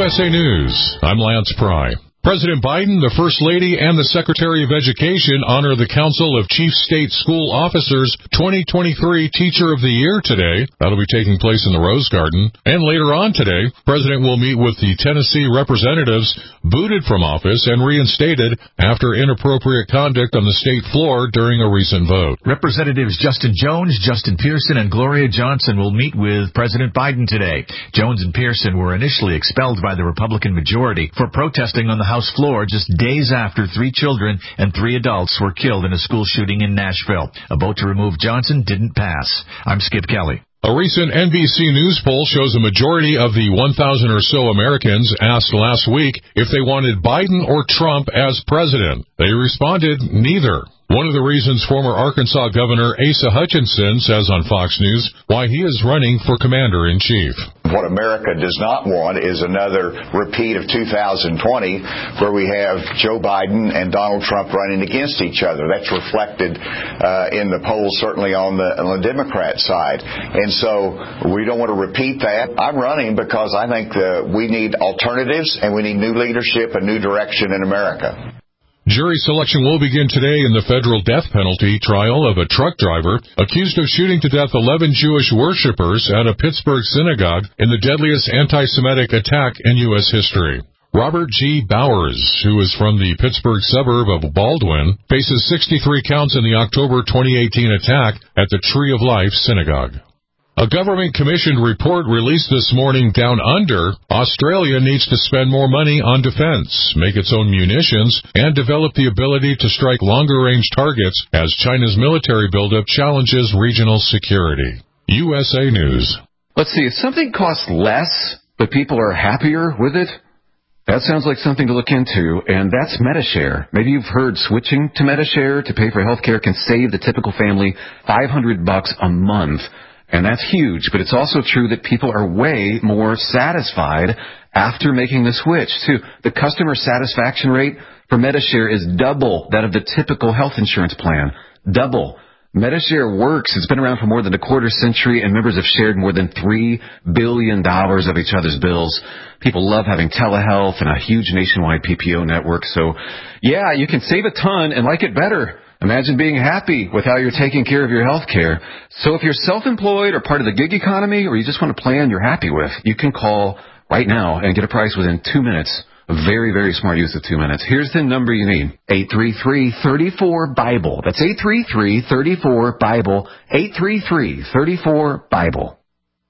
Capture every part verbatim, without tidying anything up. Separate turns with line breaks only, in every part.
S A News, I'm Lance Pry. President Biden, the First Lady, and the Secretary of Education honor the Council of Chief State School Officers twenty twenty-three Teacher of the Year today. That'll be taking place in the Rose Garden. And later on today, President will meet with the Tennessee representatives booted from office and reinstated after inappropriate conduct on the state floor during a recent vote.
Representatives Justin Jones, Justin Pearson, and Gloria Johnson will meet with President Biden today. Jones and Pearson were initially expelled by the Republican majority for protesting on the House House floor just days after three children and three adults were killed in a school shooting in Nashville. A vote to remove Johnson didn't pass. I'm Skip Kelly.
A recent N B C News poll shows a majority of the one thousand or so Americans asked last week if they wanted Biden or Trump as president. They responded neither. One of the reasons former Arkansas Governor Asa Hutchinson says on Fox News why he is running for commander-in-chief.
What America does not want is another repeat of two thousand twenty where we have Joe Biden and Donald Trump running against each other. That's reflected uh, in the polls, certainly on the, on the Democrat side. And so we don't want to repeat that. I'm running because I think that we need alternatives and we need new leadership and new direction in America.
Jury selection will begin today in the federal death penalty trial of a truck driver accused of shooting to death eleven Jewish worshipers at a Pittsburgh synagogue in the deadliest anti-Semitic attack in U S history. Robert G. Bowers, who is from the Pittsburgh suburb of Baldwin, faces sixty-three counts in the October twenty eighteen attack at the Tree of Life synagogue. A government-commissioned report released this morning down under, Australia needs to spend more money on defense, make its own munitions, and develop the ability to strike longer-range targets as China's military buildup challenges regional security. U S A News.
Let's see, if something costs less, but people are happier with it, that sounds like something to look into, and that's Medi-Share. Maybe you've heard switching to Medi-Share to pay for health care can save the typical family five hundred bucks a month. And that's huge, but it's also true that people are way more satisfied after making the switch, too. The customer satisfaction rate for Medi-Share is double that of the typical health insurance plan. Double. Medi-Share works. It's been around for more than a quarter century, and members have shared more than three billion dollars of each other's bills. People love having telehealth and a huge nationwide P P O network. So, yeah, you can save a ton and like it better. Imagine being happy with how you're taking care of your health care. So if you're self-employed or part of the gig economy or you just want a plan you're happy with, you can call right now and get a price within two minutes. A very, very smart use of two minutes. Here's the number you need. eight three three, three four, BIBLE. That's eight three three, three four, BIBLE. eight three three, three four, BIBLE.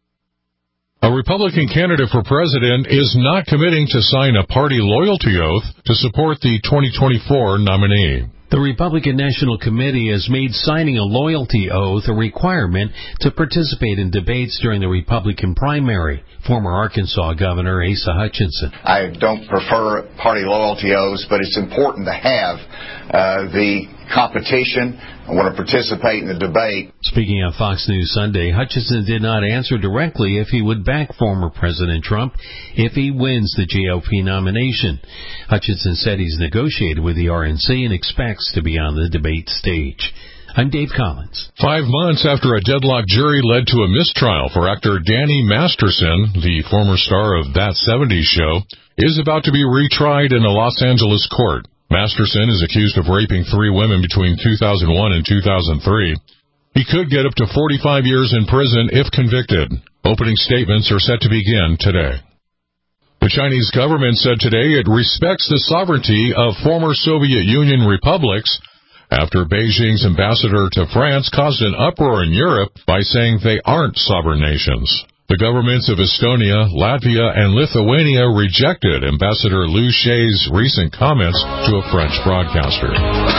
A Republican candidate for president is not committing to sign a party loyalty oath to support the twenty twenty-four nominee.
The Republican National Committee has made signing a loyalty oath a requirement to participate in debates during the Republican primary. Former Arkansas Governor Asa Hutchinson.
I don't prefer party loyalty oaths, but it's important to have uh, the competition. I want to participate in the debate.
Speaking on Fox News Sunday, Hutchinson did not answer directly if he would back former President Trump if he wins the G O P nomination. Hutchinson said he's negotiated with the R N C and expects to be on the debate stage. I'm Dave Collins.
Five months after a deadlocked jury led to a mistrial for actor Danny Masterson, the former star of That seventies Show, is about to be retried in a Los Angeles court. Masterson is accused of raping three women between two thousand one and two thousand three. He could get up to forty-five years in prison if convicted. Opening statements are set to begin today. The Chinese government said today it respects the sovereignty of former Soviet Union republics after Beijing's ambassador to France caused an uproar in Europe by saying they aren't sovereign nations. The governments of Estonia, Latvia, and Lithuania rejected Ambassador Liu She's recent comments to a French broadcaster.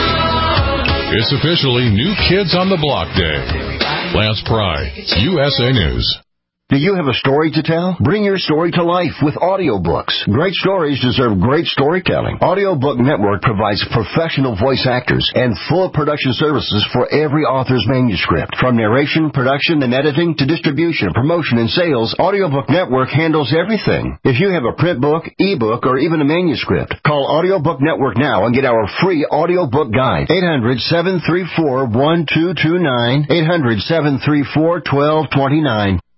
It's officially New Kids on the Block Day. Lance Pry, U S A News.
Do you have a story to tell? Bring your story to life with audiobooks. Great stories deserve great storytelling. Audiobook Network provides professional voice actors and full production services for every author's manuscript. From narration, production, and editing to distribution, promotion, and sales, Audiobook Network handles everything. If you have a print book, ebook, or even a manuscript, call Audiobook Network now and get our free audiobook guide. eight hundred, seven three four, one two two nine, eight hundred, seven three four, one two two nine.